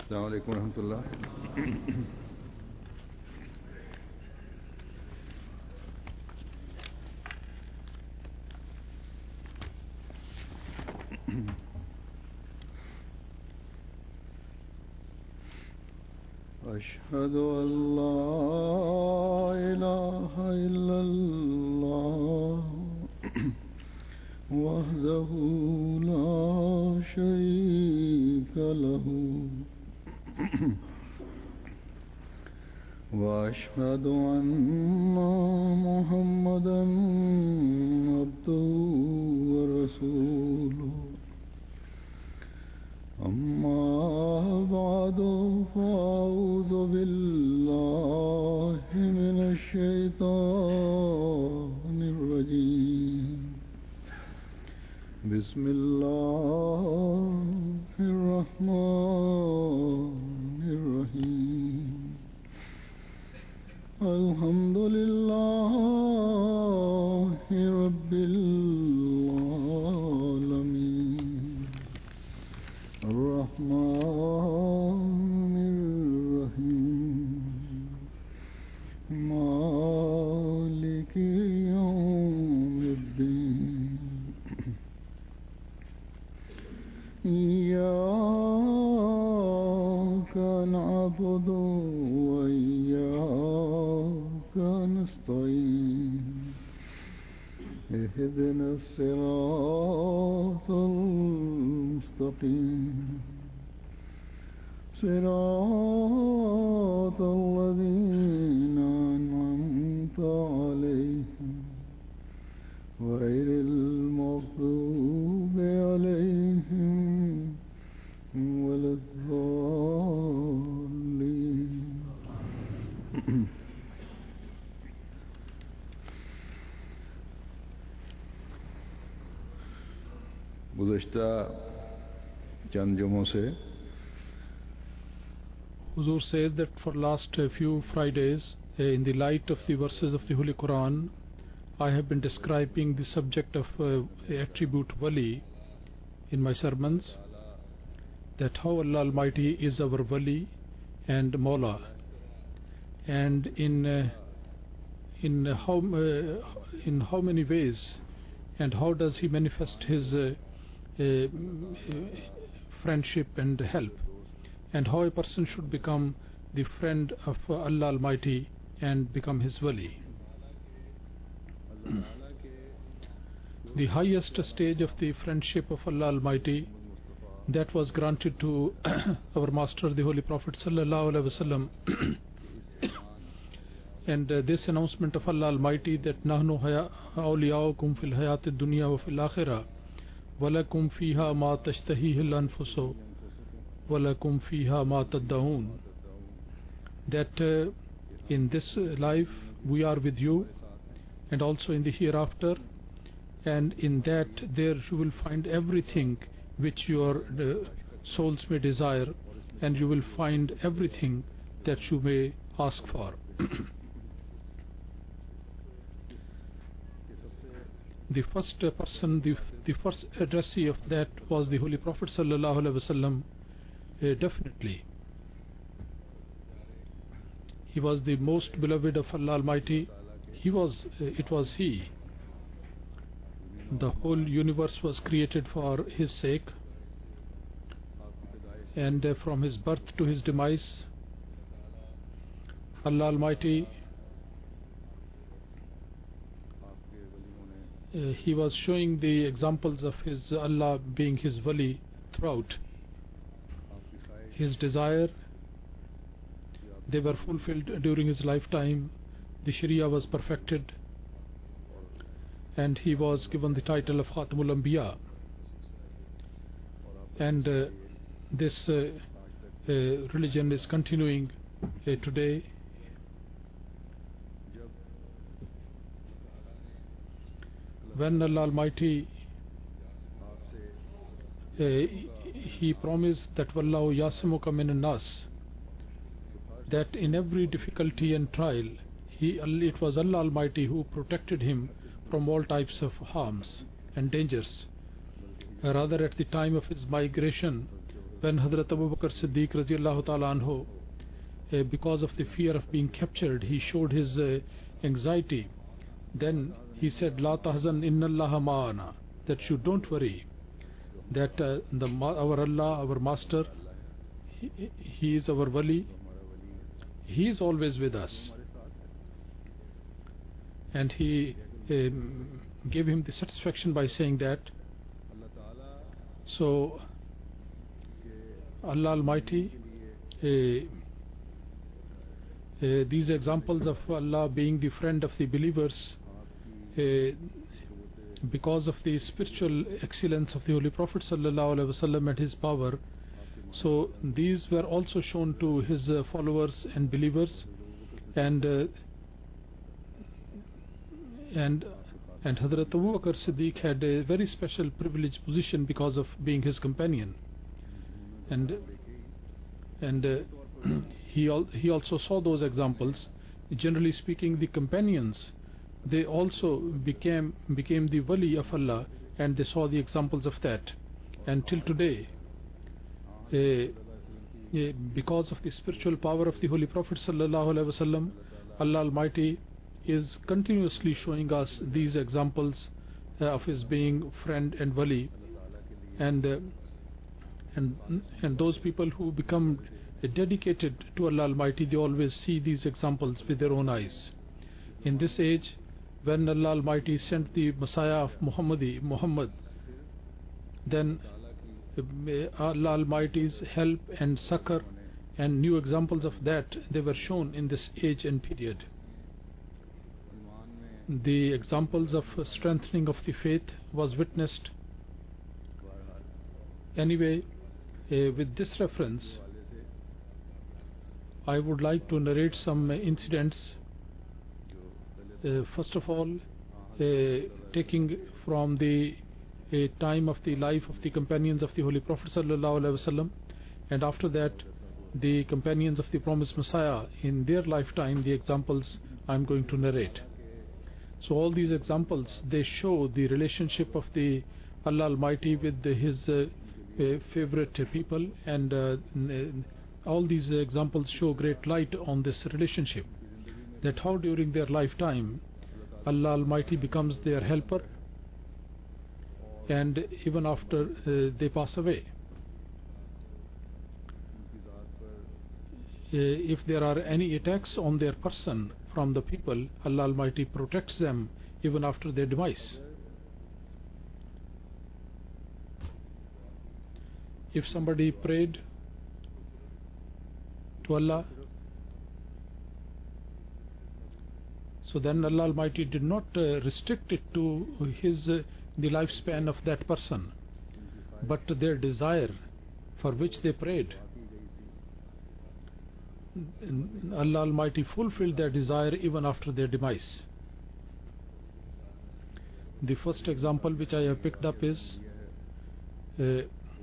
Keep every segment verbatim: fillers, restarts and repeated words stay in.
अस्सलाम वालेकुम रहमतुल्लाह। अशहदु अल्ला इलाहा इल्लल्लाह वहदहु ला शरीका लहु वअशहदु अन्ना मुहम्मदन अब्दुहु व रसूलुहु। अम्मा बअदु फ़अऊज़ु बिल्लाहि मिनश शैतानिर रजीम। बिस्मिल्लाहिर रहमानिर रहीम। अल्हम्दुलिल्लाहि रब्बिल आलमीन अर्रहमानिर रहीम मालिकि यौमिद्दीन। इय्याका नअबुदु व इय्याका नस्तईन। इहदिनस सिरातल मुस्तकीम सिरातल लज़ीना अनअमता अलैहिम गैरिल मग़ज़ूबि अलैहिम वलद्दाल्लीन। गुज़श्ता चंद जुमों से Huzur says that for last uh, few Fridays, uh, in the light of the verses of the Holy Quran, I have been describing the subject of uh, attribute Wali in my sermons, that how Allah Almighty is our Wali and Mawla, and in uh, in how uh, in how many ways, and how does He manifest His uh, uh, friendship and help, and how a person should become the friend of Allah Almighty and become His Wali. The highest stage of the friendship of Allah Almighty, that was granted to our Master, the Holy Prophet Sallallahu Alaihi Wasallam. And uh, this announcement of Allah Almighty, that Nahnu awliyaukum fil hayati dunya wa fil akhirah walakum fiha ma tashtahihi al-anfusu walakum fiha ma taddaun, that uh, in this life we are with you, and also in the hereafter, and in that there you will find everything which your uh, souls may desire, and you will find everything that you may ask for. The first uh, person, the, the first addressee of that was the Holy Prophet Sallallahu Alaihi Wasallam. Uh, definitely he was the most beloved of Allah Almighty. He was uh, it was he. The whole universe was created for his sake, and uh, from his birth to his demise, Allah Almighty, uh, he was showing the examples of his Allah being his wali throughout. His desire, they were fulfilled during his lifetime. The Sharia was perfected, and he was given the title of Khatamul Anbiya. And uh, this uh, uh, religion is continuing uh, today. When Allah Almighty uh, He promised that Wallahu yasimuka minan nas, that in every difficulty and trial, he, it was Allah Almighty who protected him from all types of harms and dangers. Rather, at the time of his migration, when Hazrat Abu Bakr Siddiq radiallahu ta'ala anhu, uh, because of the fear of being captured, he showed his uh, anxiety. Then he said, La tahzan inna allaha ma'ana, that you don't worry, that uh, the our Allah, our Master, he, he is our wali, he is always with us. And he um, gave him the satisfaction by saying that. So Allah Almighty, uh, uh, these examples of Allah being the friend of the believers, uh, because of the spiritual excellence of the Holy Prophet sallallahu alaihi wasallam and his power, so these were also shown to his uh, followers and believers, and uh, and and Hazrat Abu Bakr Siddiq had a very special privileged position because of being his companion, and and uh, he al he also saw those examples. Generally speaking, the companions, they also became became the wali of Allah, and they saw the examples of that. And till today, uh, uh, because of the spiritual power of the Holy Prophet sallallahu alaihi wasallam, Allah Almighty is continuously showing us these examples uh, of his being friend and wali, and uh, and and those people who become dedicated to Allah Almighty, they always see these examples with their own eyes. In this age, when Allah Almighty sent the Messiah of Muhammadi, Muhammad, then Allah Almighty's help and succor and new examples of that, they were shown in this age and period. The examples of strengthening of the faith was witnessed. Anyway, uh, with this reference, I would like to narrate some uh, incidents. Uh, first of all, uh, taking from the uh, time of the life of the companions of the Holy Prophet sallallahu alaihi wasallam, and after that, the companions of the promised Messiah in their lifetime, the examples I am going to narrate. So all these examples, they show the relationship of the Allah Almighty with the, his uh, uh, favorite people, and uh, all these examples show great light on this relationship, that how during their lifetime Allah Almighty becomes their helper, and even after uh, they pass away, uh, if there are any attacks on their person from the people, Allah Almighty protects them even after their demise. If somebody prayed to Allah, so then Allah Almighty did not uh, restrict it to his uh, the lifespan of that person, but to their desire for which they prayed. Allah Almighty fulfilled their desire even after their demise. The first example which I have picked up is uh,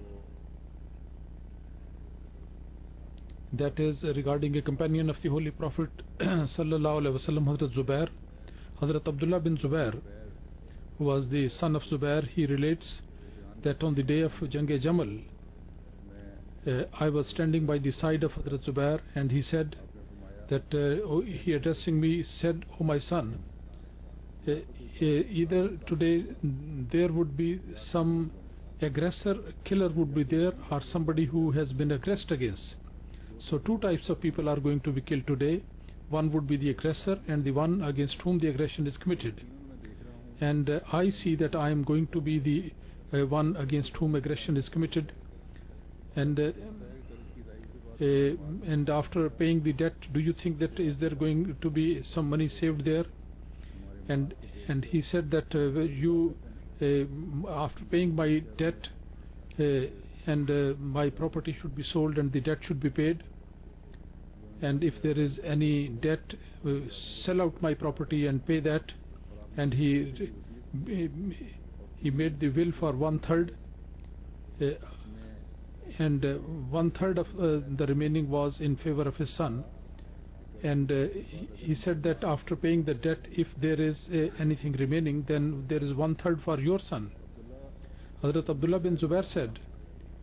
that is regarding a companion of the Holy Prophet sallallahu alaihi wasallam, Hazrat Zubair. Hazrat Abdullah bin Zubair, who was the son of Zubair, he relates that on the day of Jang-e-Jamal, uh, I was standing by the side of Hazrat Zubair, and he said that uh, oh, he addressing me said, "Oh my son, uh, uh, either today there would be some aggressor, killer would be there, or somebody who has been aggressed against. So two types of people are going to be killed today. One would be the aggressor and the one against whom the aggression is committed. And uh, I see that I am going to be the uh, one against whom aggression is committed. And uh, uh, and after paying the debt, do you think that is there going to be some money saved there?" And and he said that uh, you uh, after paying my debt uh, and uh, my property should be sold and the debt should be paid, and if there is any debt, uh, sell out my property and pay that. And he he made the will for one third, uh, and uh, one third of uh, the remaining was in favor of his son. And uh, he said that after paying the debt, if there is uh, anything remaining, then there is one third for your son. Hazrat Abdullah bin Zubair said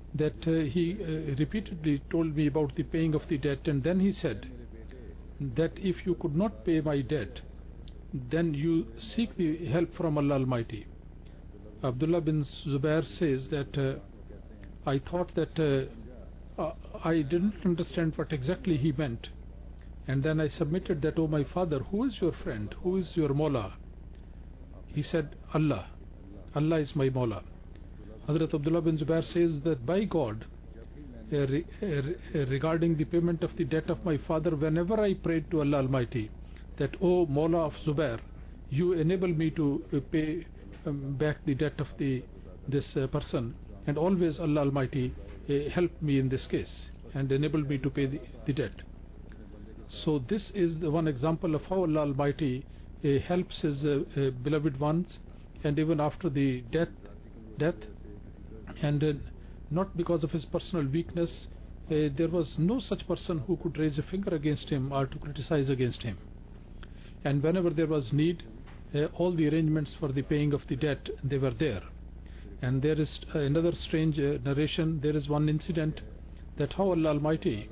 that uh, he uh, repeatedly told me about the paying of the debt, and then he said that if you could not pay my debt, then you seek the help from Allah Almighty. Abdullah bin Zubair says that uh, I thought that uh, uh, I didn't understand what exactly he meant, and then I submitted that, oh my father, who is your friend, who is your Mawla? He said, Allah. Allah is my Mawla. Hazrat Abdullah bin Zubair says that by God, uh, re, uh, regarding the payment of the debt of my father, whenever I prayed to Allah Almighty that, oh Mawla of Zubair, you enable me to uh, pay um, back the debt of the this uh, person, and always Allah Almighty uh, helped me in this case and enabled me to pay the, the debt. So this is the one example of how Allah Almighty uh, helps his uh, uh, beloved ones, and even after the death death and uh, not because of his personal weakness. Uh, there was no such person who could raise a finger against him or to criticize against him, and whenever there was need, uh, all the arrangements for the paying of the debt, they were there. And there is uh, another strange uh, narration. There is one incident that how Allah Almighty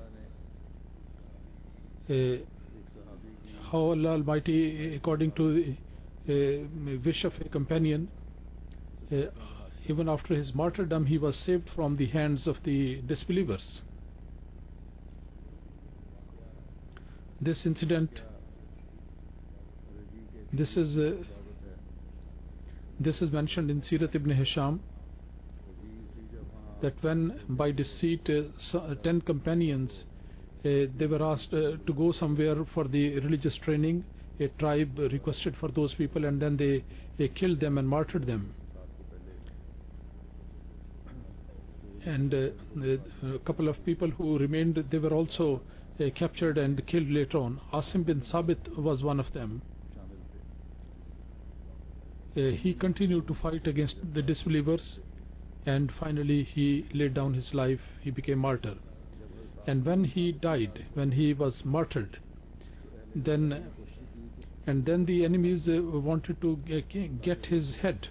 uh, how Allah Almighty, according to the uh, wish of a companion, uh, even after his martyrdom, he was saved from the hands of the disbelievers. This incident, this is uh, this is mentioned in Sirat ibn Hisham, that when by deceit uh, so, ten companions uh, they were asked uh, to go somewhere for the religious training, a tribe requested for those people, and then they, they killed them and martyred them. And uh, a couple of people who remained, they were also uh, captured and killed later on. Asim bin Sabit was one of them. Uh, he continued to fight against the disbelievers, and finally he laid down his life. He became martyr. And when he died, when he was martyred, then and then the enemies uh, wanted to get his head,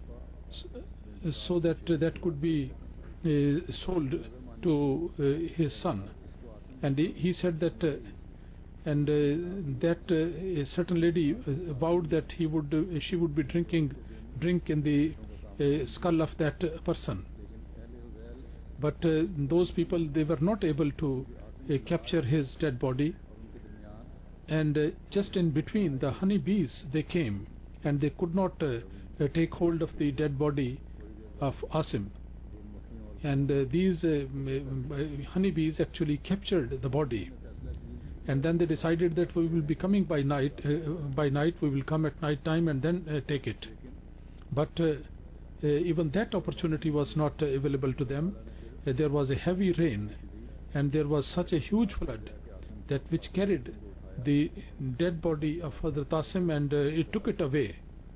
so, so that uh, that could be Uh, sold to uh, his son, and he, he said that uh, and uh, that uh, a certain lady uh, vowed that he would uh, she would be drinking drink in the uh, skull of that uh, person, but uh, those people, they were not able to uh, capture his dead body, and uh, just in between, the honey bees, they came and they could not uh, uh, take hold of the dead body of Asim. And uh, these uh, honeybees actually captured the body, and then they decided that we will be coming by night. Uh, by night, we will come at night time and then uh, take it. But uh, uh, even that opportunity was not uh, available to them. Uh, there was a heavy rain, and there was such a huge flood that which carried the dead body of Hazrat Asim, and uh, it took it away.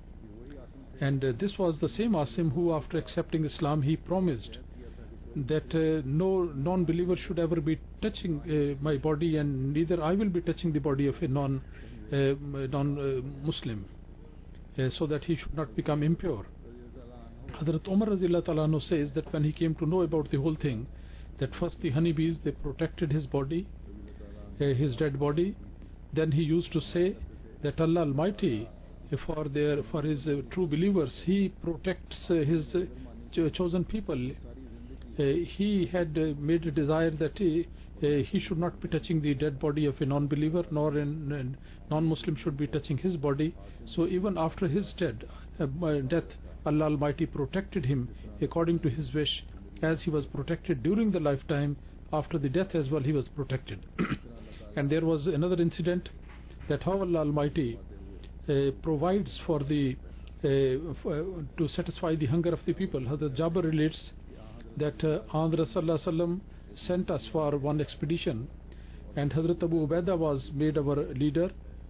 And uh, this was the same Asim who, after accepting Islam, he promised that uh, no non-believer should ever be touching uh, my body, and neither I will be touching the body of a non uh, non-Muslim, uh, so that he should not become impure. Hazrat Umar Razillah Ta'ala Anhu says that when he came to know about the whole thing, that first the honeybees, they protected his body, uh, his dead body. Then he used to say that Allah Almighty, uh, for their for his uh, true believers, he protects uh, his uh, ch- chosen people. Uh, he had uh, made a desire that he, uh, he should not be touching the dead body of a non-believer, nor a non-Muslim should be touching his body. So even after his dead, uh, death, Allah Almighty protected him according to his wish, as he was protected during the lifetime. After the death as well, he was protected. And there was another incident, that how Allah Almighty uh, provides for the uh, f- uh, to satisfy the hunger of the people. Hazrat Jabir relates that uh, Andhra Sallallahu Alaihi Wasallam sent us for one expedition, and Hazrat Abu Ubaidah was made our leader,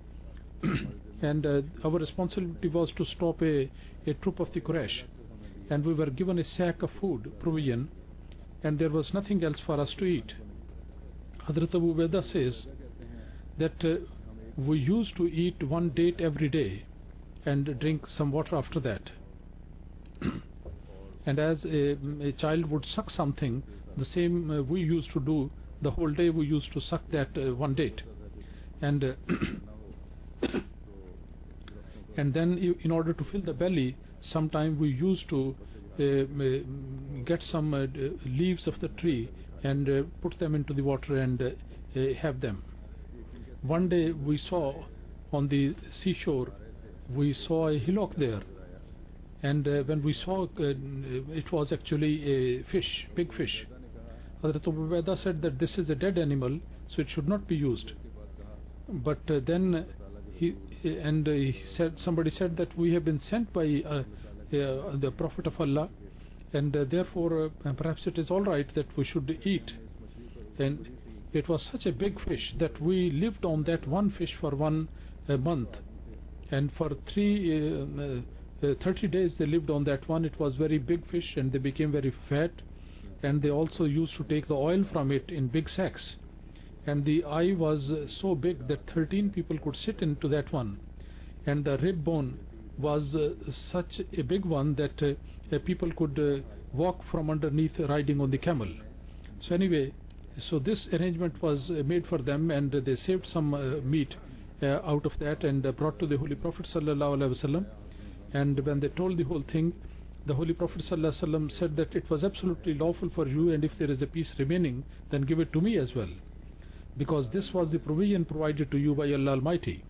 and uh, our responsibility was to stop a, a troop of the Quraysh, and we were given a sack of food, provision, and there was nothing else for us to eat. Hazrat Abu Ubaidah says that uh, we used to eat one date every day and drink some water after that. and as a, a child would suck something, the same uh, we used to do the whole day. We used to suck that uh, one date, and uh, and then you, in order to fill the belly, sometime we used to uh, get some uh, leaves of the tree and uh, put them into the water and uh, uh, have them. One day we saw on the seashore, we saw a hillock there, and uh, when we saw uh, it was actually a fish, big fish. Hazrat Abu Ubaidah said that this is a dead animal, so it should not be used. But uh, then he and uh, he said, somebody said that we have been sent by uh, uh, the Prophet of Allah, and uh, therefore uh, perhaps it is all right that we should eat. And it was such a big fish that we lived on that one fish for one uh, month, and for three uh, uh, thirty days they lived on that one. It was very big fish, and they became very fat, and they also used to take the oil from it in big sacks. And the eye was uh, so big that thirteen people could sit into that one, and the rib bone was uh, such a big one that uh, uh, people could uh, walk from underneath riding on the camel. So anyway, so this arrangement was uh, made for them, and uh, they saved some uh, meat uh, out of that and uh, brought to the Holy Prophet sallallahu alaihi wasallam. And when they told the whole thing, the Holy Prophet sallallahu alaihi wasallam said that it was absolutely lawful for you, and if there is a piece remaining, then give it to me as well, because this was the provision provided to you by Allah Almighty.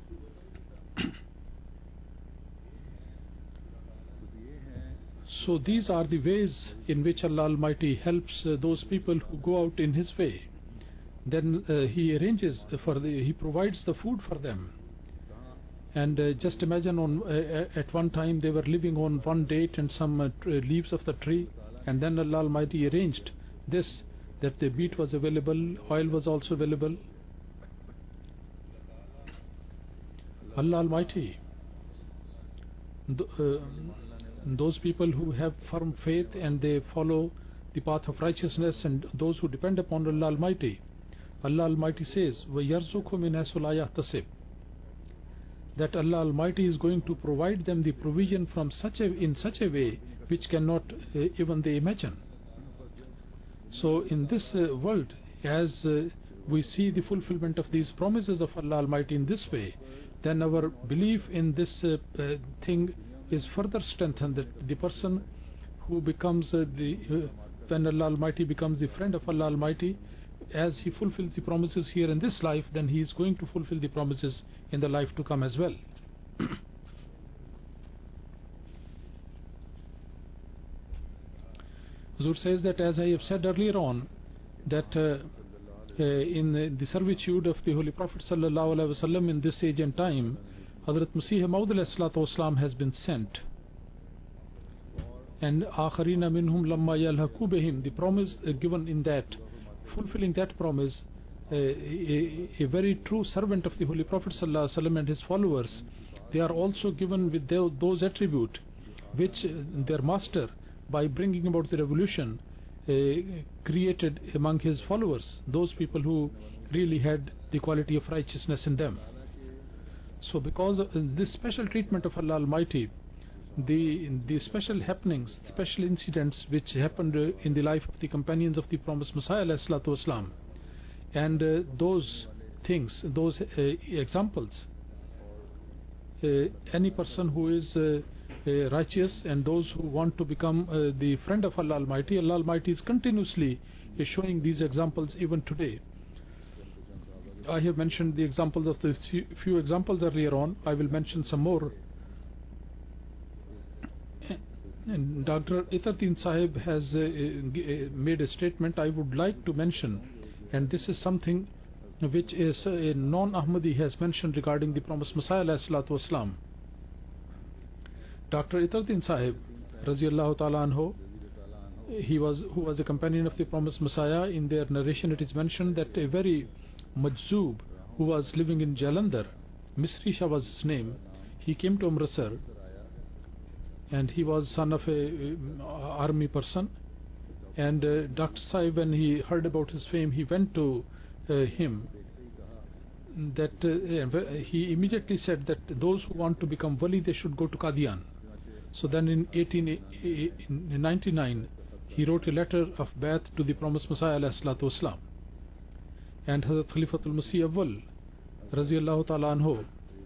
So these are the ways in which Allah Almighty helps uh, those people who go out in His way. Then uh, He arranges for the, He provides the food for them. And uh, just imagine, on uh, at one time they were living on one date and some uh, leaves of the tree, and then Allah Almighty arranged this, that the meat was available, oil was also available. Allah Almighty, th uh, those people who have firm faith and they follow the path of righteousness, and those who depend upon Allah Almighty, Allah Almighty says, وَيَرْزُقُهُ مِنْ حَيْثُ لَا يَحْتَسِبُ, that Allah Almighty is going to provide them the provision from such a, in such a way which cannot uh, even they imagine. So in this uh, world, as uh, we see the fulfillment of these promises of Allah Almighty in this way, then our belief in this uh, uh, thing is further strengthened, that the person who becomes uh, the uh, when Allah Almighty becomes the friend of Allah Almighty, as he fulfills the promises here in this life, then he is going to fulfill the promises in the life to come as well. Huzur says that, as I have said earlier on, that uh, uh, in uh, the servitude of the Holy Prophet sallallahu alaihi wasallam in this age and time, Hazrat Masih Maud alayhi salatu wasalam has been sent, and akharina minhum lamma yalhaqu bihim, the promise uh, given in that, fulfilling that promise, uh, a, a very true servant of the Holy Prophet sallallahu alaihi wasallam and his followers, they are also given with their, those attributes which uh, their master, by bringing about the revolution, uh, created among his followers, those people who really had the quality of righteousness in them. So because of this special treatment of Allah Almighty, the the special happenings, special incidents which happened uh, in the life of the companions of the promised Messiah alayhi salatu wasalam, and uh, those things, those uh, examples, uh, any person who is uh, uh, righteous and those who want to become uh, the friend of Allah Almighty, Allah Almighty is continuously uh, showing these examples even today. I have mentioned the examples of the few examples earlier on. I will mention some more. And Doctor Itaruddin Sahib has uh, uh, made a statement I would like to mention, and this is something which is uh, a non-Ahmadi has mentioned regarding the promised Messiah alayhi salatu wasalam. Doctor Itaruddin Sahib Raziyallahu Ta'ala Anhu, he was who was a companion of the promised Messiah. In their narration it is mentioned that a very Majzoob who was living in Jalandhar, Misri Shah was his name, he came to Amritsar, and he was son of a uh, army person, and uh, Doctor Sahib, when he heard about his fame, he went to uh, him, that uh, he immediately said that those who want to become wali, they should go to Qadian. So then in eighteen ninety-nine he wrote a letter of Bai'at to the promised Messiah alayhi salatu wasalam, and Hazrat Khalifatul Masih Awwal Raziyallahu Ta'ala Anhu,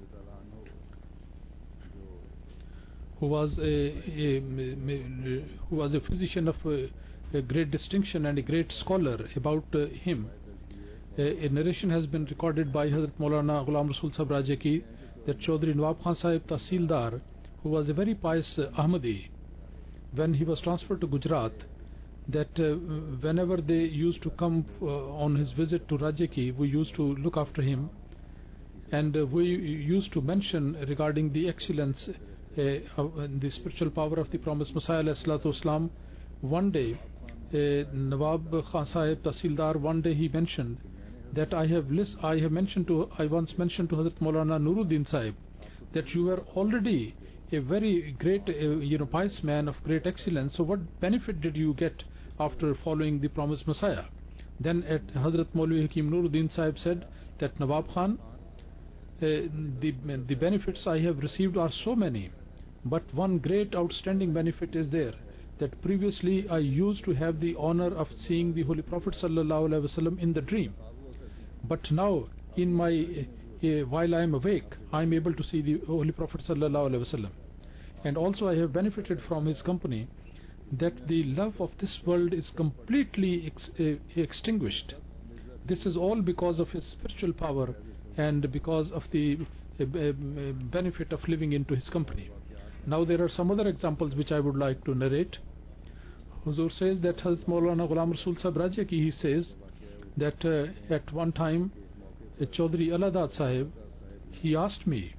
who was a, a, who was a physician of a, a great distinction and a great scholar about uh, him. A, a narration has been recorded by Hazrat Maulana Ghulam Rasul Sahib Rajaki that Chaudhry Nawab Khan Sahib Tahsildar, who was a very pious uh, Ahmadi, when he was transferred to Gujarat, that uh, whenever they used to come uh, on his visit to Rajaki, we used to look after him, and uh, we used to mention regarding the excellence, uh, of, uh, the spiritual power of the promised Messiah alayhi salatu wasalam. One day uh, Nawab Khan Sahib Tahsildar, one day he mentioned that I have list, I have mentioned to I once mentioned to Hazrat Maulana Nuruddin Sahib that you were already a very great uh, you know pious man of great excellence, so what benefit did you get after following the promised Messiah? Then at Hazrat Maulvi Hakim Nuruddin Sahib said that Nawab Khan, uh, the, the benefits I have received are so many, but one great outstanding benefit is there, that previously I used to have the honor of seeing the Holy Prophet Sallallahu Alaihi Wasallam in the dream, but now in my uh, uh, while I am awake I am able to see the Holy Prophet Sallallahu Alaihi Wasallam, and also I have benefited from his company, that the love of this world is completely ex uh, extinguished. This is all because of his spiritual power and because of the uh, uh, benefit of living into his company. Now there are some other examples which I would like to narrate. Huzur says that Hazrat Maulana Ghulam Rasul Sahib Rajaki, he says that uh, at one time uh, Chaudhry Aladad Sahib, he asked me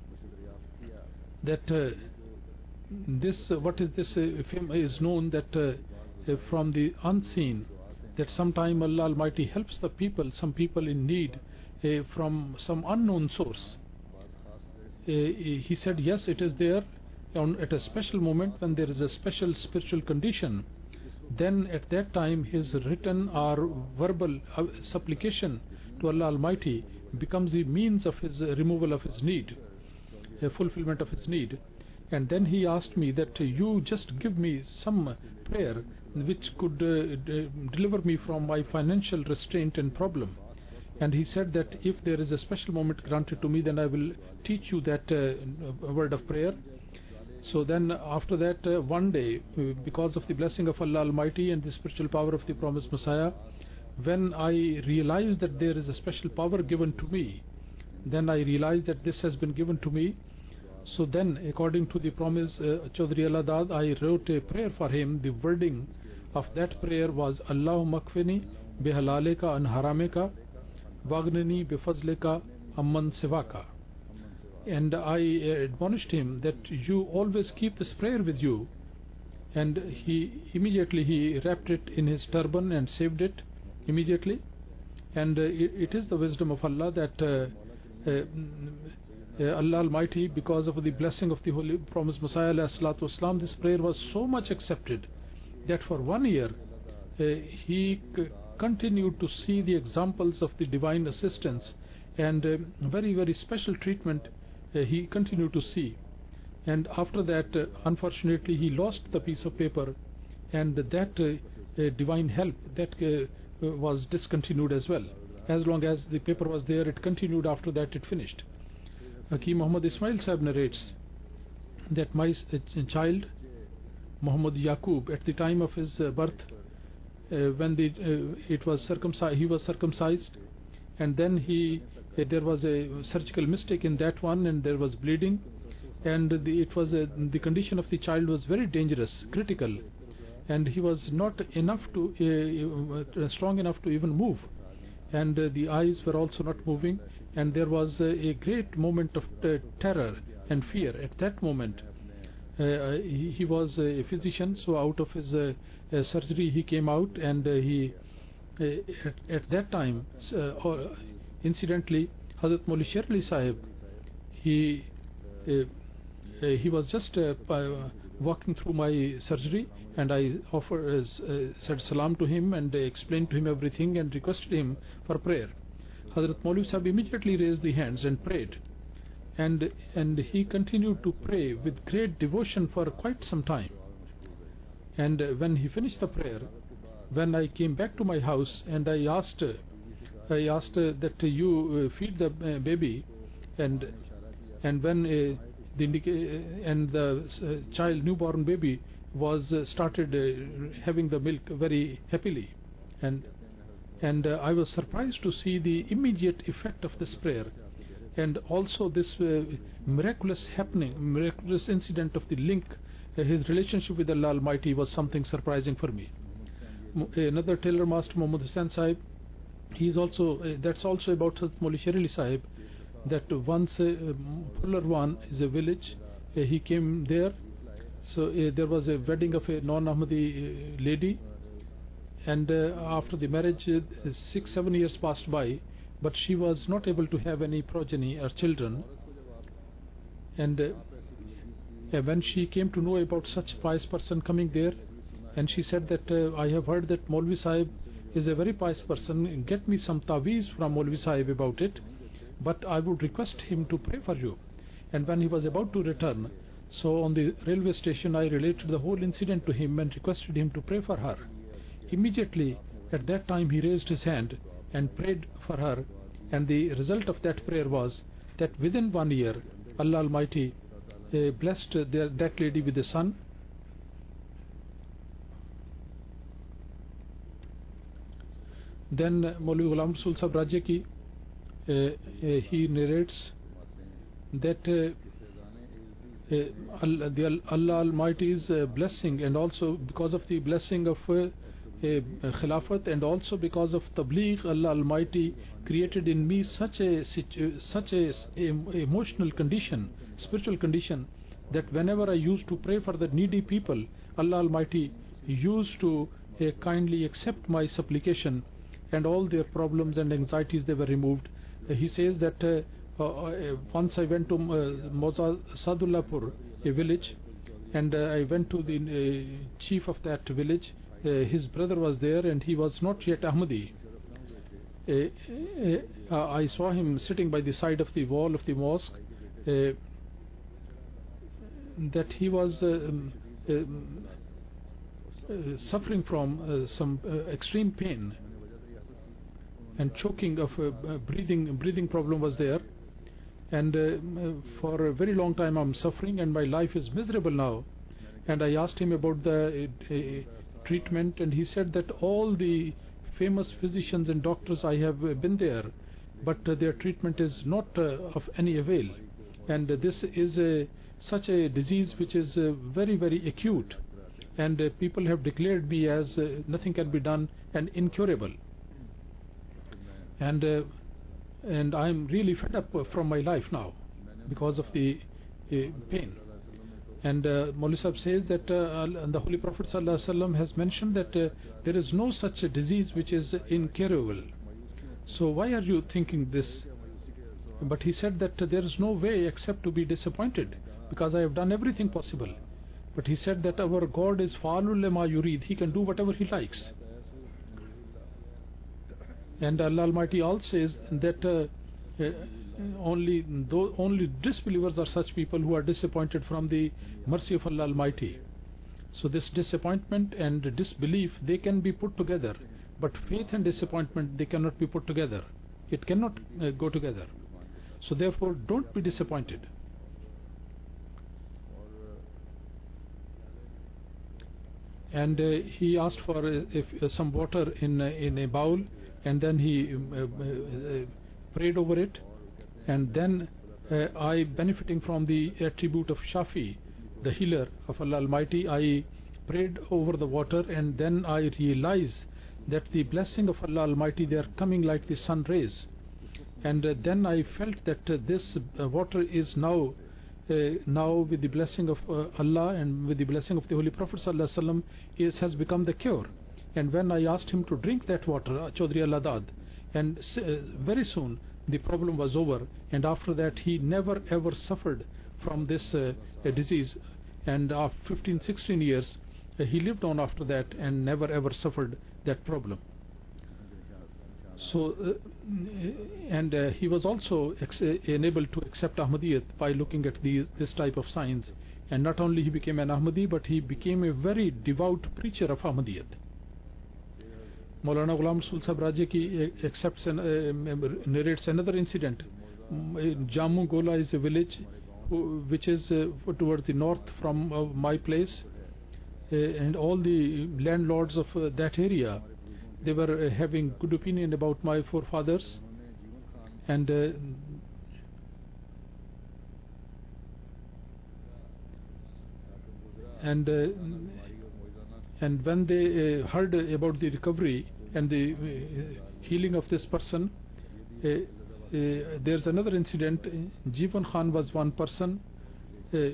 that uh, this uh, what is this uh, is known that uh, uh, from the unseen, that sometime Allah Almighty helps the people, some people in need, uh, from some unknown source. Uh, he said yes, it is there on, at a special moment when there is a special spiritual condition. Then at that time his written or verbal uh, supplication to Allah Almighty becomes the means of his uh, removal of his need, uh, fulfillment of his need. And then he asked me that uh, you just give me some prayer which could uh, d deliver me from my financial restraint and problem. And he said that if there is a special moment granted to me, then I will teach you that uh, word of prayer. So then after that uh, one day, uh, because of the blessing of Allah Almighty and the spiritual power of the promised Messiah, when I realized that there is a special power given to me, then I realized that this has been given to me. So then according to the promise, uh, Chaudhry Aladad, I wrote a prayer for him. The wording of that prayer was Allahumma kfini bihalalika an haramika wagnini bifazlika amman sivaka. And I admonished him that you always keep this prayer with you. And he immediately he wrapped it in his turban and saved it immediately. And uh, it, it is the wisdom of Allah that uh, uh, uh, Allah Almighty, because of the blessing of the Holy Promised Messiah alayhi salatu wasalam, this prayer was so much accepted that for one year uh, he c continued to see the examples of the divine assistance and uh, very very special treatment uh, he continued to see. And after that uh, unfortunately he lost the piece of paper, and that uh, uh, divine help that uh, uh, was discontinued as well. As long as the paper was there, it continued. After that it finished. Hakim Muhammad Ismail Sahib narrates that my uh, child Muhammad Yaqub, at the time of his uh, birth, uh, when the uh, it was circumcised, he was circumcised, and then he uh, there was a surgical mistake in that one, and there was bleeding, and the, it was a, the condition of the child was very dangerous, critical, and he was not enough to uh, uh, strong enough to even move, and uh, the eyes were also not moving, and there was uh, a great moment of uh, terror and fear at that moment. Uh, he, he was a physician, so out of his uh, uh, surgery he came out, and uh, he uh, at, at that time uh, or incidentally Hazrat Mauli Sher Ali Sahib, he uh, uh, he was just uh, uh, walking through my surgery, and I offered uh, uh, said salam to him and uh, explained to him everything and requested him for prayer. Hazrat Mauli Sahib immediately raised the hands and prayed, and and he continued to pray with great devotion for quite some time. And uh, when he finished the prayer, when I came back to my house and I asked, uh, I asked uh, that uh, you uh, feed the uh, baby, and and when uh, the indica- and the uh, child, newborn baby, was uh, started uh, having the milk very happily, and and uh, I was surprised to see the immediate effect of this prayer, and also this uh, miraculous happening, miraculous incident of the link. Uh, his relationship with Allah Almighty was something surprising for me. M- another Tailor Master, Muhammad Hussain Sahib, he is also uh, that's also about Hazrat Maulvi Sher Ali Sahib, that once uh, Pullarwan is a village, uh, he came there. So uh, there was a wedding of a non-Ahmadi uh, lady, and uh, after the marriage uh, six seven years passed by, but she was not able to have any progeny or children. And uh, uh, when she came to know about such a pious person coming there, and she said that uh, I have heard that Maulvi Sahib is a very pious person, get me some taweez from Maulvi Sahib about it, but I would request him to pray for you. And when he was about to return, so on the railway station, I related the whole incident to him and requested him to pray for her. Immediately at that time he raised his hand and prayed for her, and the result of that prayer was that within one year Allah Almighty uh, blessed uh, the, that lady with a son. Then uh, Maulvi Ghulam Rasul Sahib Rajeki, uh, uh, he narrates that uh, Uh, Allah, the Allah Almighty's uh, blessing, and also because of the blessing of uh, uh, Khilafat, and also because of Tabligh, Allah Almighty created in me such a situ- such a s- em- emotional condition, spiritual condition, that whenever I used to pray for the needy people, Allah Almighty used to uh, kindly accept my supplication, and all their problems and anxieties, they were removed. Uh, he says that uh, Uh, uh, once I went to uh, Moza Sadullahpur, a village, and uh, I went to the uh, chief of that village. Uh, his brother was there, and he was not yet Ahmadi. Uh, uh, I saw him sitting by the side of the wall of the mosque, uh, that he was uh, um, uh, suffering from uh, some uh, extreme pain, and choking of uh, breathing breathing problem was there. And uh, for a very long time I'm suffering, and my life is miserable now. And I asked him about the uh, uh, treatment, and he said that all the famous physicians and doctors, I have uh, been there, but uh, their treatment is not uh, of any avail. And uh, this is a, such a disease which is uh, very very acute, and uh, people have declared me as uh, nothing can be done and incurable. And uh, and I'm really fed up from my life now because of the uh, pain. And uh, Maulvi Sahib says that uh, the Holy Prophet Sallallahu Alaihi Wasallam has mentioned that uh, there is no such a disease which is incurable. So why are you thinking this? But he said that uh, there is no way except to be disappointed, because I have done everything possible. But he said that our God is Fa'alul lima yurid, he can do whatever he likes. And Allah Almighty also says that uh, uh, only though only disbelievers are such people who are disappointed from the mercy of Allah Almighty. So this disappointment and disbelief, they can be put together, but faith and disappointment, they cannot be put together. It cannot uh, go together. So therefore don't be disappointed. And uh, he asked for uh, if, uh, some water in uh, in a bowl, and then he uh, uh, prayed over it, and then uh, I, benefiting from the attribute of Shafi, the healer of Allah Almighty, I prayed over the water, and then I realized that the blessing of Allah Almighty, they are coming like the sun rays. And uh, then I felt that uh, this uh, water is now uh, now with the blessing of uh, Allah and with the blessing of the Holy Prophet Sallallahu Alaihi Wasallam, is has become the cure. And when I asked him to drink that water, Chaudhry Allah Dad, and uh, very soon the problem was over, and after that he never ever suffered from this uh, disease, and after fifteen sixteen years uh, he lived on after that and never ever suffered that problem. So, uh, and uh, he was also ex- enabled to accept Ahmadiyyat by looking at these, this type of signs. And not only he became an Ahmadi, but he became a very devout preacher of Ahmadiyyat. Maulana Ghulam Rasul Sahib Rajaki accepts and uh, narrates another incident. Jammu Gola is a village which is uh, towards the north from uh, my place, uh, and all the landlords of uh, that area, they were uh, having good opinion about my forefathers, and uh, and uh, and when they uh, heard about the recovery and the uh, healing of this person, uh, uh, there's another incident. Jivan Khan was one person uh, uh,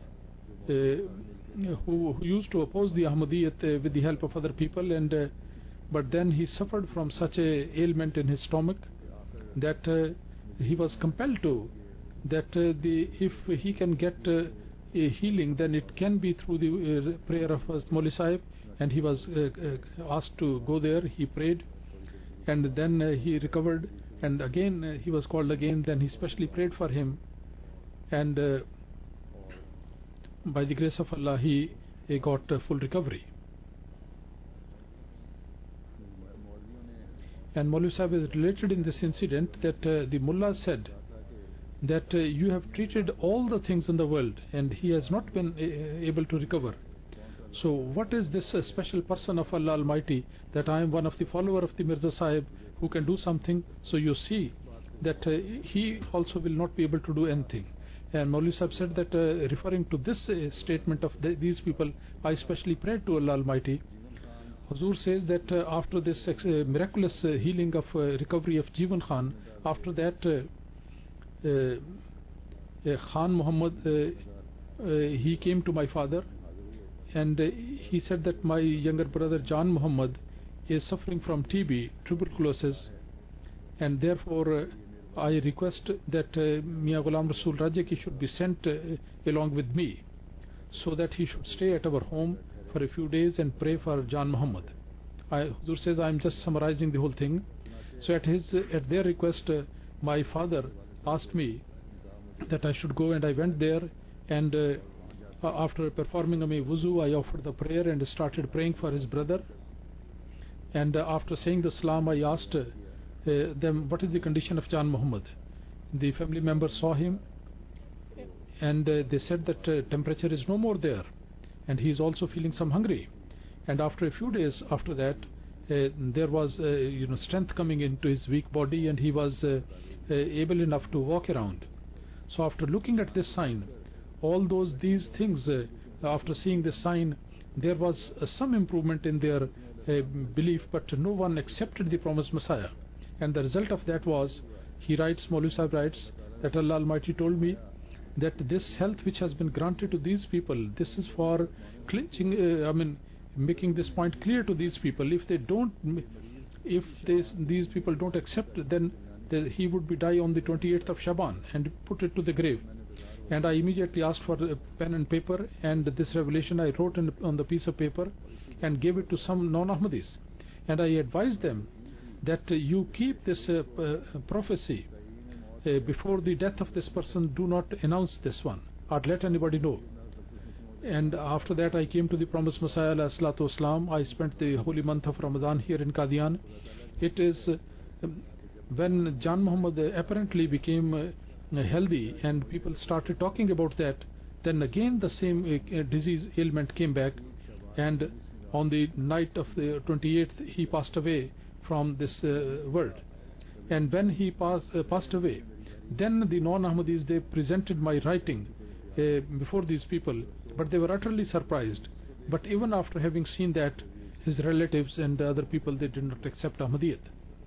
who, who used to oppose the Ahmadiyyat uh, with the help of other people, and uh, but then he suffered from such a ailment in his stomach that uh, he was compelled to that uh, the if he can get uh, a healing, then it can be through the uh, prayer of Maulvi Sahib, and he was uh, uh, asked to go there. He prayed, and then uh, he recovered, and again uh, he was called again. Then he specially prayed for him, and uh, by the grace of Allah he, he got uh, full recovery. And Maulvi Sahib is related in this incident that uh, the mullah said that uh, you have treated all the things in the world and he has not been uh, able to recover. So what is this uh, special person of Allah Almighty that I am one of the follower of the Mirza Sahib who can do something? So you see that uh, he also will not be able to do anything. And Maulvi Sahib said that uh, referring to this uh, statement of the, these people, I especially prayed to Allah Almighty. Huzur says that uh, after this uh, miraculous uh, healing of uh, recovery of Jivan Khan, after that uh, uh, uh, Khan Muhammad, uh, uh, he came to my father, and uh, he said that my younger brother Jan Muhammad is suffering from T B, tuberculosis, and therefore uh, I request that uh, Mia Ghulam Rasul Rajaki should be sent uh, along with me, so that he should stay at our home for a few days and pray for Jan Muhammad. I, Huzur says I am just summarizing the whole thing. So at his uh, at their request, uh, my father asked me that I should go, and I went there, and uh, after performing a wuzu, I offered the prayer and started praying for his brother. And uh, after saying the salam, I asked uh, them what is the condition of Jan Muhammad. The family members saw him, and uh, they said that uh, temperature is no more there, and he is also feeling some hungry. And after a few days after that, uh, there was uh, you know strength coming into his weak body, and he was uh, uh, able enough to walk around. So after looking at this sign, all those these things, uh, after seeing this sign, there was uh, some improvement in their uh, belief, but no one accepted the promised Messiah. And the result of that was, he writes, Maulvi Sahib writes, that Allah Almighty told me that this health which has been granted to these people, this is for clinching, uh, I mean, making this point clear to these people. If they don't, if they, these people don't accept, then the, he would be die on the twenty-eighth of Shaban and put it to the grave. And I immediately asked for a pen and paper, and this revelation I wrote in, on the piece of paper and gave it to some non-Ahmadis. And I advised them that uh, you keep this uh, uh, prophecy uh, before the death of this person. Do not announce this one or let anybody know. And after that I came to the promised Messiah alayhi salatu wasalam. I spent the holy month of Ramadan here in Qadian. It is uh, when Jan Muhammad apparently became uh, healthy and people started talking about that, then again the same uh, disease ailment came back, and on the night of the twenty-eighth he passed away from this uh, world. And when he pass, uh, passed away, then the non-Ahmadis, they presented my writing uh, before these people, but they were utterly surprised. But even after having seen that, his relatives and other people, they did not accept Ahmadiyyat.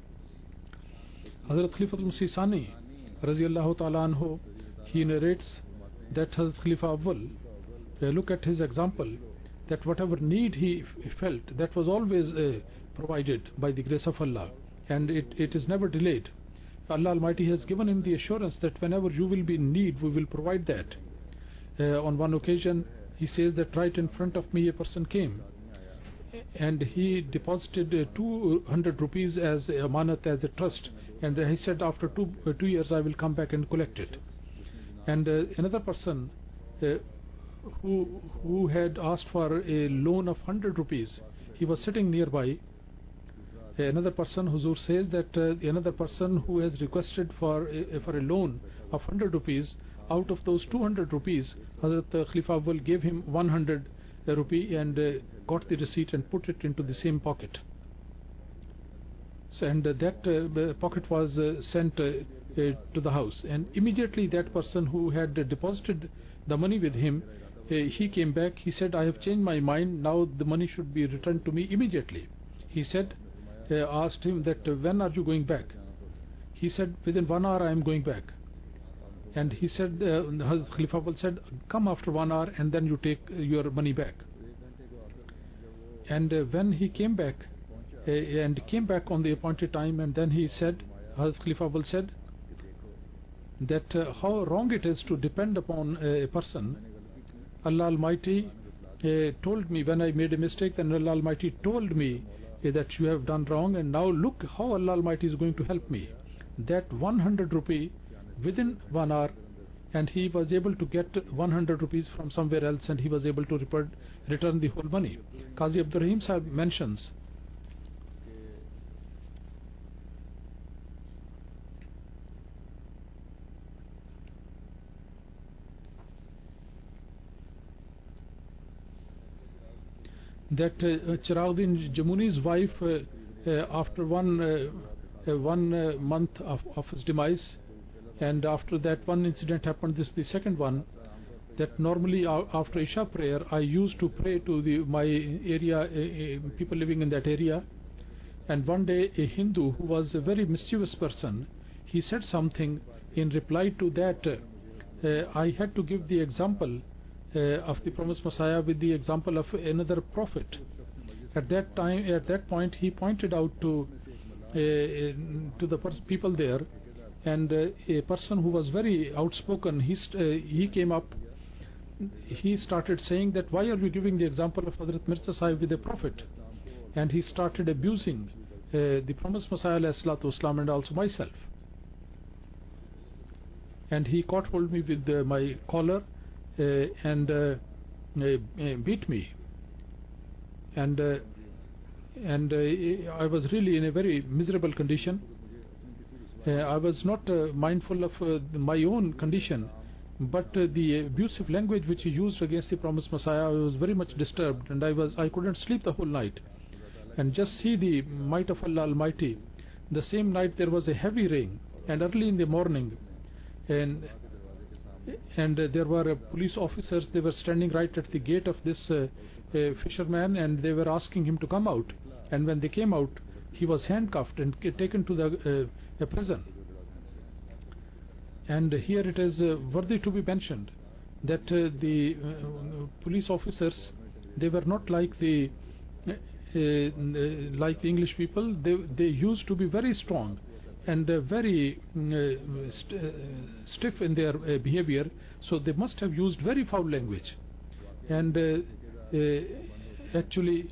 Hazrat Khalifatul Masih Sani Raziyallahu Ta'ala Anhu, he narrates that Hazrat Khalifa Awwal, uh, look at his example, that whatever need he f- felt, that was always uh, provided by the grace of Allah, and it, it is never delayed. Allah Almighty has given him the assurance that whenever you will be in need, we will provide that. Uh, on one occasion, he says that right in front of me a person came, and he deposited uh, two hundred rupees as a amanat, as a trust, and uh, he said after two uh, two years I will come back and collect it. And uh, another person uh, who who had asked for a loan of one hundred rupees, he was sitting nearby. Another person, Huzur says that uh, another person who has requested for a, for a loan of one hundred rupees, out of those two hundred rupees, Hazrat uh, Khalifa Awwal gave him one hundred uh, rupee and uh, got the receipt and put it into the same pocket. So, and uh, that uh, pocket was uh, sent uh, uh, to the house, and immediately that person who had uh, deposited the money with him, uh, he came back. He said, I have changed my mind, now the money should be returned to me immediately. He said, uh, asked him that uh, when are you going back? He said, within one hour I am going back. And he said, uh, Khalifa Awwal said, come after one hour and then you take uh, your money back. And uh, when he came back, uh, and came back on the appointed time, and then he said, Hazrat Khalifa Awwal said, that uh, how wrong it is to depend upon uh, a person. Allah Almighty uh, told me when I made a mistake, then Allah Almighty told me uh, that you have done wrong, and now look how Allah Almighty is going to help me. That one hundred rupee within one hour, and he was able to get one hundred rupees from somewhere else, and he was able to return, return the whole money. Qazi Abdur Rahim Sahib mentions that uh, Chiragudin Jamuni's wife, uh, uh, after one uh, uh, one uh, month of, of his demise, and after that one incident happened, this is the second one, that normally uh, after Isha prayer I used to pray to the my area, uh, uh, people living in that area, and one day a Hindu who was a very mischievous person, he said something. In reply to that, uh, uh, I had to give the example uh, of the promised Messiah with the example of another prophet. At that time, at that point, he pointed out to uh, to the pers- people there, and uh, a person who was very outspoken, he st- uh, he came up. He started saying that, why are you giving the example of Hazrat Mirza Sahib with a prophet? And he started abusing uh, the promised Messiah ﷺ and also myself. And he caught hold me with uh, my collar uh, and uh, uh, beat me. And uh, and uh, I was really in a very miserable condition. Uh, I was not uh, mindful of uh, my own condition, but uh, the abusive language which he used against the promised Messiah, I was very much disturbed, and I was I couldn't sleep the whole night. And just see the might of Allah Almighty. The same night there was a heavy rain, and early in the morning, and and uh, there were uh, police officers. They were standing right at the gate of this uh, uh, fisherman, and they were asking him to come out. And when they came out, he was handcuffed and taken to the uh, a prison. And here it is uh, worthy to be mentioned that uh, the uh, police officers, they were not like the uh, uh, like the English people. They they used to be very strong and uh, very uh, st- uh, stiff in their uh, behavior. So they must have used very foul language. And uh, uh, actually,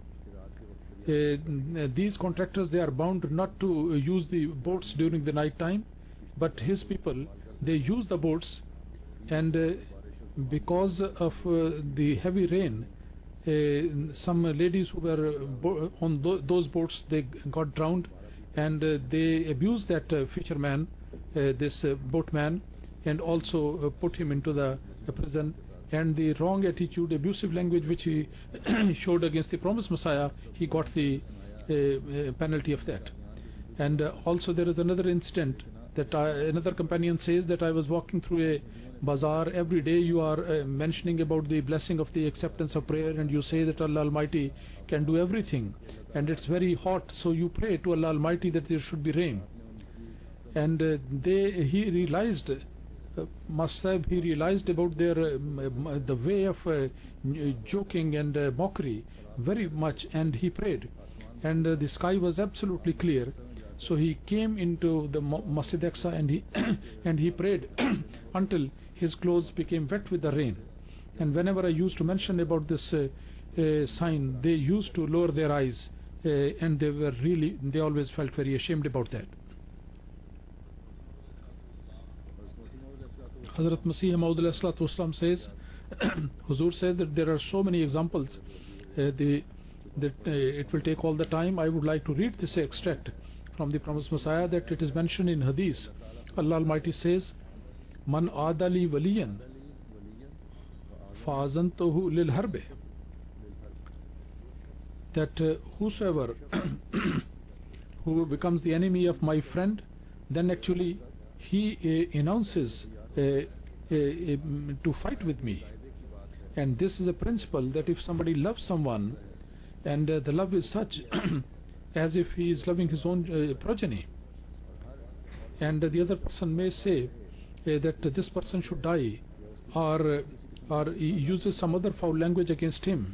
uh, these contractors, they are bound not to use the boats during the night time. But his people, they use the boats, and uh, because of uh, the heavy rain, uh, some ladies who were bo- on th- those boats, they got drowned, and uh, they abused that uh, fisherman, uh, this uh, boatman, and also uh, put him into the, the prison. And the wrong attitude, abusive language which he showed against the promised Messiah, he got the uh, uh, penalty of that. And uh, also there is another incident. That I, another companion says that I was walking through a bazaar. Every day you are uh, mentioning about the blessing of the acceptance of prayer, and you say that Allah Almighty can do everything, and it's very hot, so you pray to Allah Almighty that there should be rain. And uh, they he realized, uh, Masahib, he realized about their uh, the way of uh, joking and uh, mockery very much, and he prayed, and uh, the sky was absolutely clear. So he came into the Masjid Aqsa, and he and he prayed until his clothes became wet with the rain. And whenever I used to mention about this uh, uh, sign, they used to lower their eyes, uh, and they were really, they always felt very ashamed about that. Hazrat Masih Maud says, Huzur says that there are so many examples uh, the, that uh, it will take all the time. I would like to read this extract from the promised Messiah, that it is mentioned in Hadith. Allah Almighty says, Man adali waliyan fa'azantuhu lil harbe, that uh, whosoever who becomes the enemy of my friend, then actually he uh, announces uh, uh, uh, to fight with me. And this is a principle that if somebody loves someone, and uh, the love is such as if he is loving his own uh, progeny, and uh, the other person may say uh, that uh, this person should die, or uh, or he uses some other foul language against him,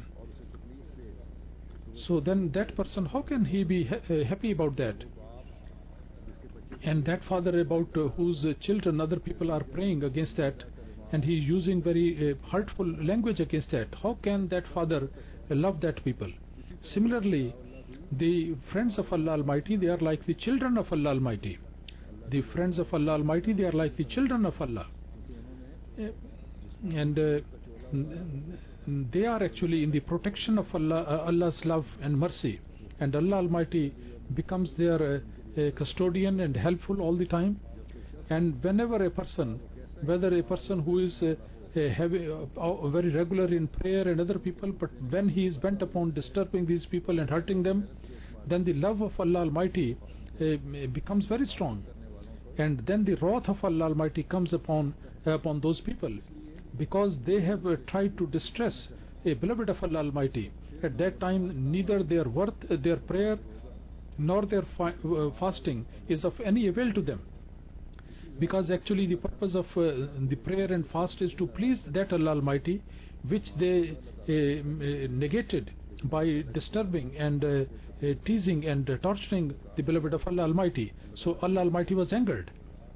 so then that person, how can he be ha uh, happy about that? And that father about uh, whose uh, children other people are praying against that, and he is using very uh, hurtful language against that, how can that father uh, love that people? Similarly, the friends of Allah Almighty, they are like the children of Allah Almighty. The friends of Allah Almighty, they are like the children of Allah. Uh, and uh, they are actually in the protection of Allah, uh, Allah's love and mercy. And Allah Almighty becomes their uh, uh, custodian and helpful all the time. And whenever a person, whether a person who is uh, uh, heavy, uh, very regular in prayer and other people, but when he is bent upon disturbing these people and hurting them, then the love of Allah Almighty uh, becomes very strong. And then the wrath of Allah Almighty comes upon uh, upon those people, because they have uh, tried to distress a beloved of Allah Almighty. At that time, neither their worth, uh, their prayer, nor their fi uh, fasting is of any avail to them, because actually the purpose of uh, the prayer and fast is to please that Allah Almighty, which they uh, uh, negated by disturbing and uh, uh, teasing and uh, torturing the beloved of Allah Almighty. So Allah Almighty was angered.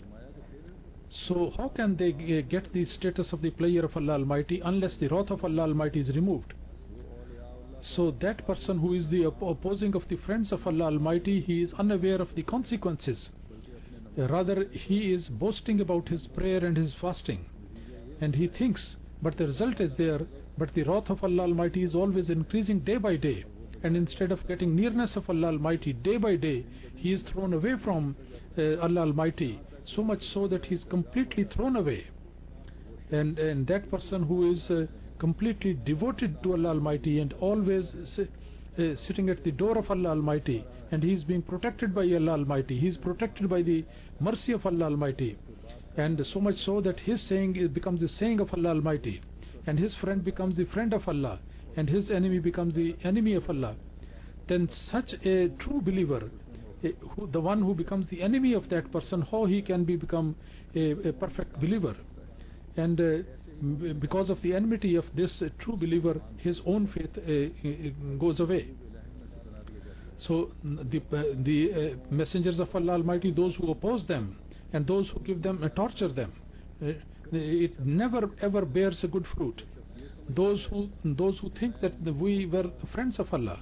So how can they uh, get the status of the player of Allah Almighty unless the wrath of Allah Almighty is removed? So that person who is the op opposing of the friends of Allah Almighty, he is unaware of the consequences. Uh, rather, he is boasting about his prayer and his fasting, and he thinks, but the result is there, but the wrath of Allah Almighty is always increasing day by day, and instead of getting nearness of Allah Almighty day by day, he is thrown away from uh, Allah Almighty, so much so that he is completely thrown away. And, and that person who is uh, completely devoted to Allah Almighty and always si uh, sitting at the door of Allah Almighty, and he is being protected by Allah Almighty, he is protected by the mercy of Allah Almighty, and so much so that his saying is, becomes the saying of Allah Almighty, and his friend becomes the friend of Allah, and his enemy becomes the enemy of Allah. Then such a true believer, a, who, the one who becomes the enemy of that person, how he can be become a, a perfect believer? And uh, because of the enmity of this uh, true believer, his own faith uh, goes away. So the, uh, the uh, messengers of Allah Almighty, those who oppose them and those who give them, uh, torture them, uh, it never ever bears a good fruit. Those who those who think that we were friends of Allah,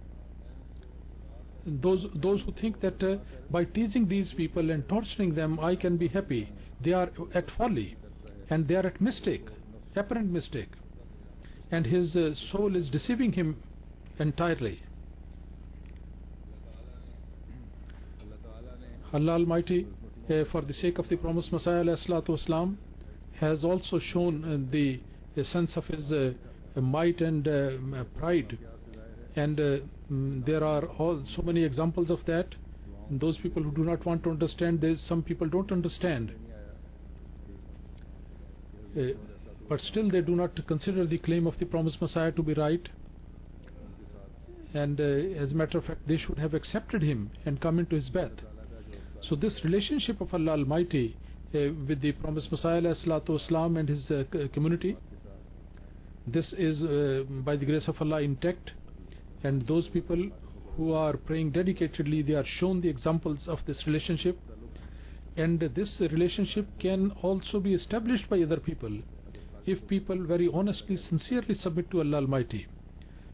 those those who think that uh, by teasing these people and torturing them I can be happy, they are at folly, and they are at mistake, apparent mistake, and his uh, soul is deceiving him entirely. Allah Almighty, uh, for the sake of the promised Messiah ﷺ, has also shown uh, the, the sense of his uh, might and uh, pride, and uh, mm, there are all so many examples of that. And those people who do not want to understand, there's some people don't understand, uh, but still they do not consider the claim of the promised Messiah to be right, and uh, as a matter of fact they should have accepted him and come into his path. So this relationship of Allah Almighty uh, with the promised Messiah ﷺ and his uh, community, this is uh, by the grace of Allah intact, and those people who are praying dedicatedly, they are shown the examples of this relationship, and this relationship can also be established by other people if people very honestly, sincerely submit to Allah Almighty.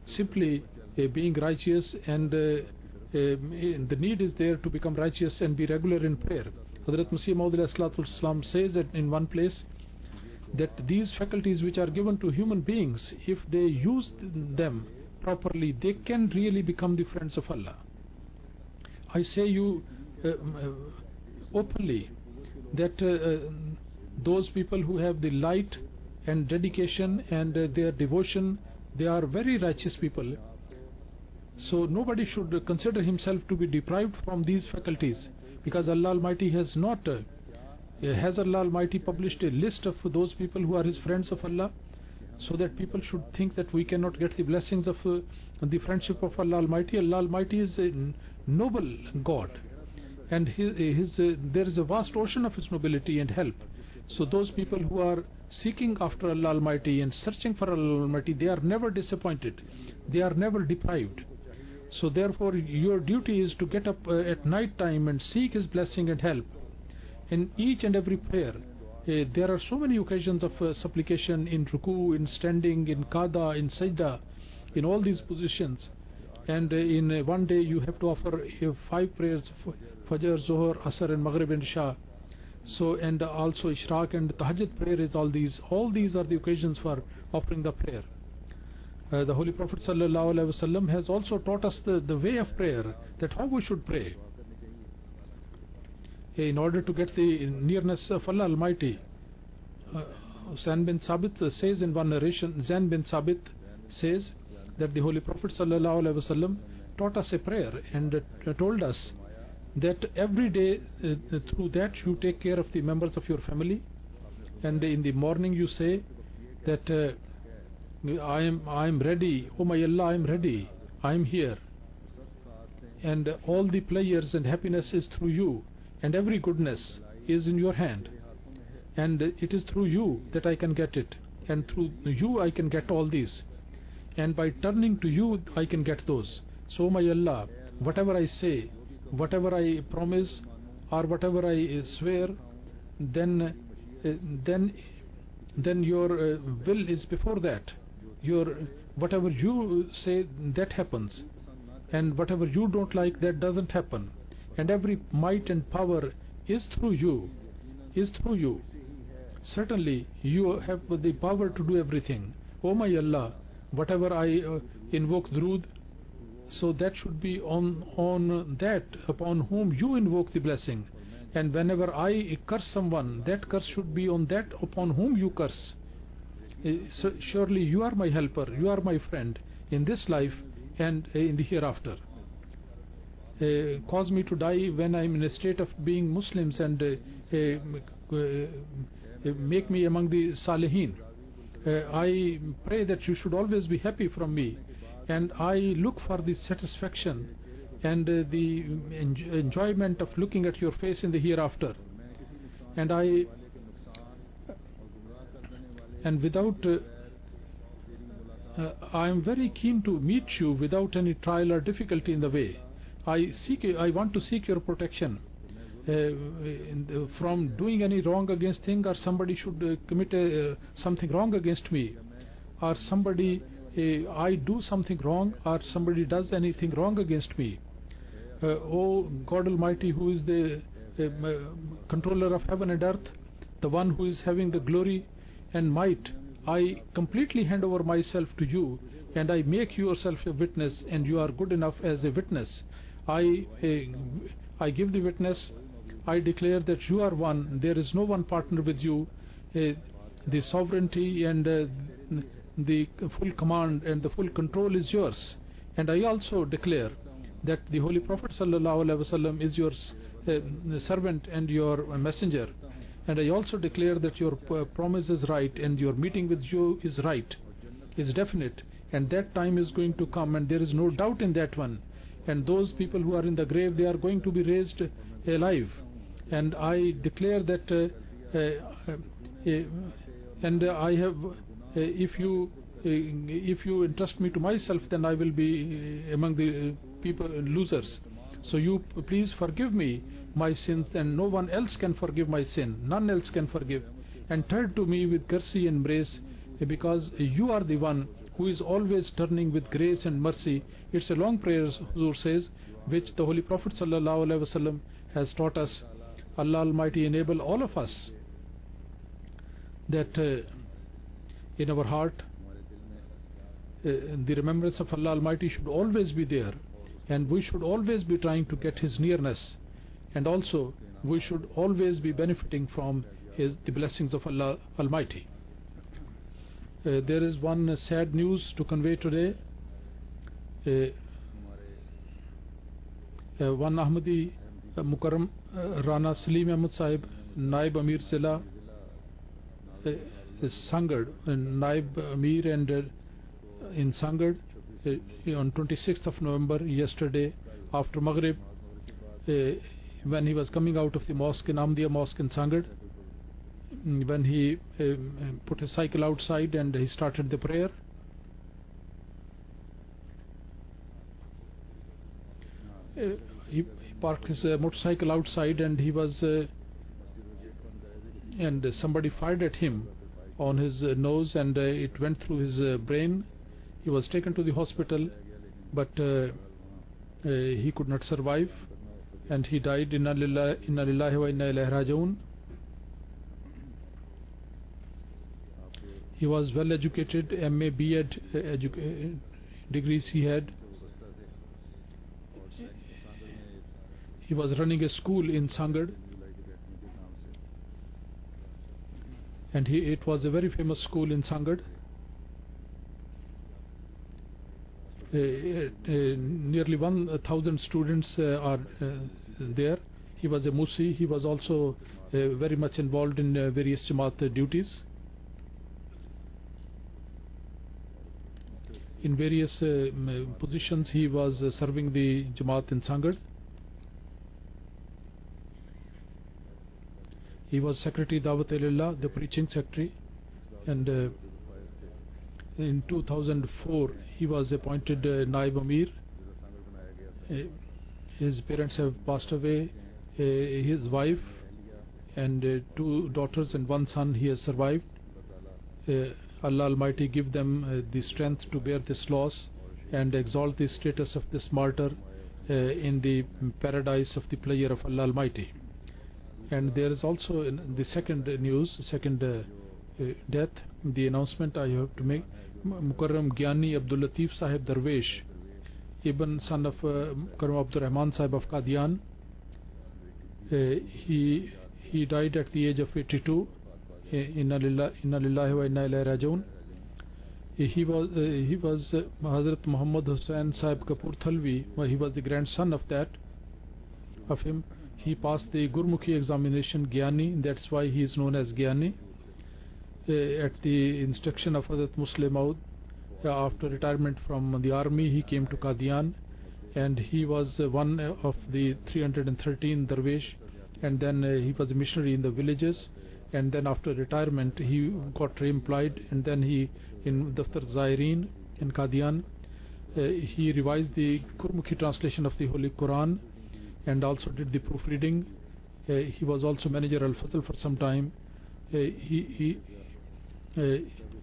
simply uh, being righteous, and uh, uh, the need is there to become righteous and be regular in prayer. Hazrat Masih Maud says that in one place that these faculties which are given to human beings, if they use them properly, they can really become the friends of Allah. I say you uh, uh, openly that uh, those people who have the light and dedication and uh, their devotion, they are very righteous people. So nobody should consider himself to be deprived from these faculties, because Allah Almighty has not uh, has Allah Almighty published a list of those people who are his friends of Allah, so that people should think that we cannot get the blessings of uh, the friendship of Allah Almighty. Allah Almighty is a noble God, and his, his uh, there is a vast ocean of his nobility and help. So those people who are seeking after Allah Almighty and searching for Allah Almighty, they are never disappointed, they are never deprived. So therefore your duty is to get up uh, at night time and seek his blessing and help in each and every prayer. Uh, there are so many occasions of uh, supplication in ruku, in standing, in qada, in sajda, in all these positions. And uh, in uh, one day you have to offer uh, five prayers: Fajr, Zuhr, Asr and Maghrib and Isha. So, and uh, also Ishraq and Tahajjud prayer is all these. All these are the occasions for offering the prayer. Uh, the Holy Prophet Sallallahu Alaihi Wasallam has also taught us the, the way of prayer, that how we should pray in order to get the nearness of Allah Almighty. uh, Zain bin Sabit says in one narration, Zain bin Sabit says that the Holy Prophet Sallallahu Alaihi Wasallam taught us a prayer and uh, told us that every day uh, through that you take care of the members of your family, and in the morning you say that uh, I am I am ready, oh my Allah, I am ready, I am here, and uh, all the pleasures and happiness is through you, and every goodness is in your hand, and uh, it is through you that I can get it, and through you I can get all these, and by turning to you I can get those. So my Allah, whatever I say, whatever I promise, or whatever I uh, swear, then uh, then then your uh, will is before that. Your whatever you say, that happens, and whatever you don't like, that doesn't happen, and every might and power is through you, is through you. Certainly you have the power to do everything. Oh my Allah, whatever I uh, invoke durood, so that should be on on that upon whom you invoke the blessing, and whenever I curse someone, that curse should be on that upon whom you curse. So surely you are my helper, you are my friend in this life and in the hereafter. Uh, cause me to die when I am in a state of being Muslims, and uh, uh, uh, make me among the Salihin. Uh, I pray that you should always be happy from me, and I look for the satisfaction and uh, the enj enjoyment of looking at your face in the hereafter. And I and without uh, uh, I am very keen to meet you without any trial or difficulty in the way. I seek I want to seek your protection uh, in the, from doing any wrong against thing, or somebody should uh, commit a, uh, something wrong against me, or somebody uh, I do something wrong, or somebody does anything wrong against me. Uh, O God Almighty, who is the uh, controller of heaven and earth, the one who is having the glory and might, I completely hand over myself to you, and I make yourself a witness, and you are good enough as a witness. I uh, I give the witness. I declare that you are one, there is no one partner with you. Uh, the sovereignty and uh, the full command and the full control is yours. And I also declare that the Holy Prophet Sallallahu Alaihi Wasallam is your uh, servant and your messenger. And I also declare that your uh, promise is right, and your meeting with you is right, is definite, and that time is going to come, and there is no doubt in that one. And those people who are in the grave, they are going to be raised alive. And I declare that uh, uh, uh, and uh, I have uh, if you uh, if you entrust me to myself, then I will be uh, among the uh, people uh, losers. So you please forgive me my sins, and no one else can forgive my sin, none else can forgive, and turn to me with courtesy and embrace, because you are the one who is always turning with grace and mercy. It's a long prayer, Huzur says, which the Holy Prophet sallallahu alaihi wasallam has taught us. Allah Almighty enable all of us that uh, in our heart uh, the remembrance of Allah Almighty should always be there, and we should always be trying to get His nearness, and also we should always be benefiting from His the blessings of Allah Almighty. Uh, there is one uh, sad news to convey today. Uh, uh, one Ahmadi uh, Mukarram uh, Rana Salim Ahmad Sahib, Naib Amir Zila uh, Sangad, uh, Naib Amir and uh, in Sangad uh, on twenty-sixth of November, yesterday after Maghrib, uh, when he was coming out of the mosque in Ahmadiyya Mosque in Sangad, when he uh, put his cycle outside and he started the prayer, uh, he, he parked his uh, motorcycle outside and he was uh, and uh, somebody fired at him on his uh, nose, and uh, it went through his uh, brain. He was taken to the hospital, but uh, uh, he could not survive, and he died. Inna lillahi, inna lillahi wa inna ilaihi raji'un. He was well educated, M A, B Ed uh, edu uh, degrees he had. He was running a school in Sangad, and he, it was a very famous school in Sangad. Uh, uh, nearly one thousand students uh, are uh, there. He was a Musi. He was also uh, very much involved in uh, various Jamaat uh, duties. In various uh, positions he was uh, serving the Jamaat in Sangad. He was Secretary Dawat-e-Lillah, the preaching secretary, and uh, in two thousand four he was appointed uh, Naib Amir. Uh, his parents have passed away. Uh, his wife and uh, two daughters and one son he has survived. Uh, Allah Almighty give them uh, the strength to bear this loss and exalt the status of this martyr uh, in the paradise of the pleasure of Allah Almighty. And there is also in the second news, second uh, uh, death, the announcement I have to make. Mukarram Gyani Abdul Latif Sahib Darwesh, Ibn son of uh, Mukarram Abdul Rahman Sahib of Qadian. Uh, he he died at the age of eighty-two. Inna lillahi wa inna ilaihi raji'un. He was uh, he was uh, Hazrat Muhammad Hussain Sahib Kapoor Thalvi. Well, he was the grandson of that of him. He passed the Gurmukhi examination, Gyani. That's why he is known as Gyani. Uh, at the instruction of Hazrat Muslim Maud, uh, after retirement from the army, he came to Qadian, and he was uh, one of the three hundred thirteen Darwesh, and then uh, he was a missionary in the villages, and then after retirement he got re-employed, and then he in Daftar Zairin in Qadian, uh, he revised the Gurmukhi translation of the Holy Quran and also did the proofreading. Uh, he was also manager Al-Fazl for some time. Uh, he he uh,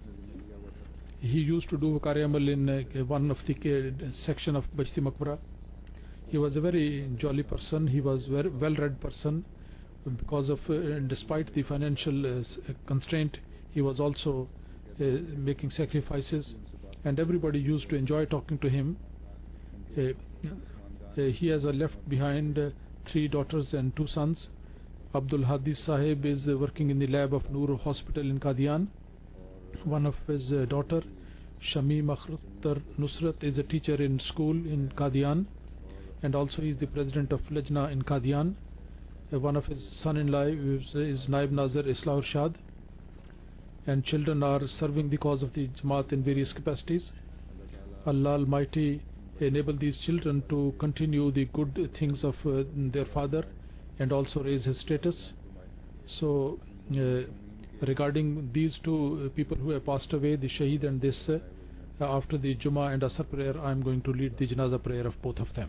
he used to do Wakari Amal in uh, one of the uh, section of Bajti Maqbara. He was a very jolly person. He was very well-read person. Because of uh, despite the financial uh, constraint, he was also uh, making sacrifices, and everybody used to enjoy talking to him. Uh, uh, he has uh, left behind uh, three daughters and two sons. Abdul Hadi Sahib is uh, working in the lab of Noor Hospital in Qadian. One of his uh, daughter, Shami Makhtar Nusrat, is a teacher in school in Qadian, and also he is the president of Lajna in Qadian. Uh, one of his son-in-law is, is Naib Nazir Islah Urshad, and children are serving the cause of the Jamaat in various capacities. Allah Almighty enable these children to continue the good things of uh, their father and also raise his status. So uh, regarding these two uh, people who have passed away, the Shaheed and this, uh, after the Jummah and Asr prayer, I am going to lead the Janazah prayer of both of them.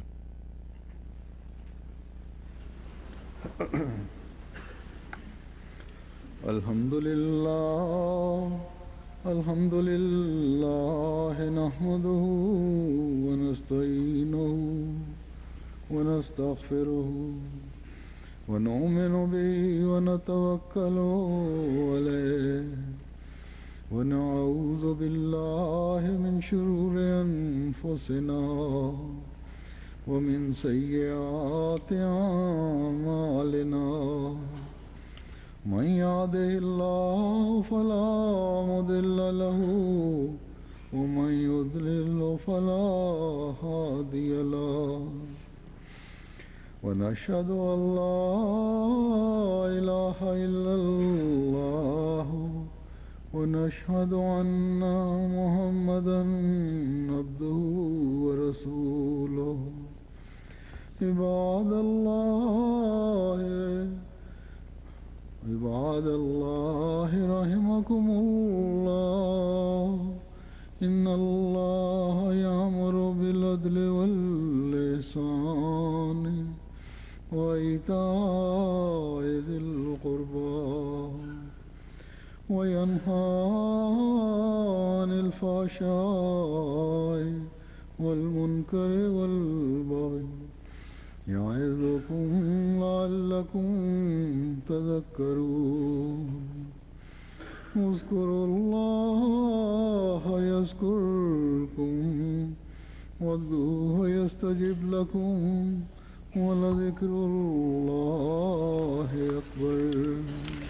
Alhamdulillah, الحمد لله نحمده ونستعينه ونستغفره ونؤمن به ونتوكل عليه ونعوذ بالله من شرور أنفسنا ومن سيئات أعمالنا من يهده الله فلا مضل له ومن يضلل فلا هادي له ونشهد أن لا إله إلا الله ونشهد أن محمدا عبده ورسوله عباد الله عباد الله رحمكم الله إن الله يأمر بالعدل والإحسان وإيتاء ذي القربى وينهى عن الفحشاء والمنكر والبغي يعظكم لعلكم تذكرون اذكروا الله يذكركم وادعوه يستجب لكم ولذكر الله أكبر.